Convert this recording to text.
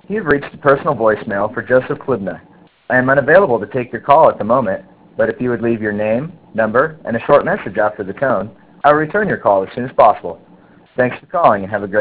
You've reached the personal voicemail for Joseph Klubna. I am unavailable to take your call at the moment, but if you would leave your name, number, and a short message after the tone, I will return your call as soon as possible. Thanks for calling and have a great